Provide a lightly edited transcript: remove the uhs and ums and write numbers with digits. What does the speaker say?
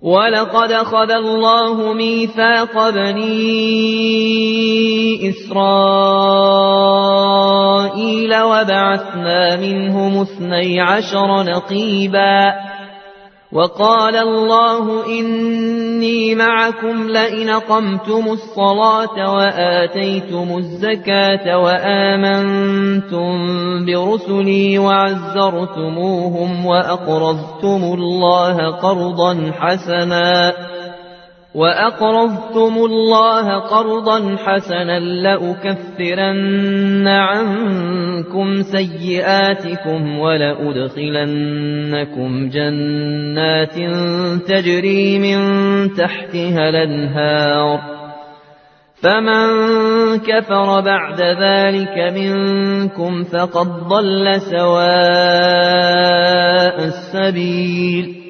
ولقد أخذ الله ميثاق بني إسرائيل وبعثنا منهم 12 نقيبا وقال الله إني معكم لئن أقمتم الصلاة وآتيتم الزكاة وآمنتم برسلي وعزرتموهم وأقرضتم الله قرضا حسنا لأكفرن عنكم سيئاتكم ولأدخلنكم جنات تجري من تحتها الأنهار فمن كفر بعد ذلك منكم فقد ضل سواء السبيل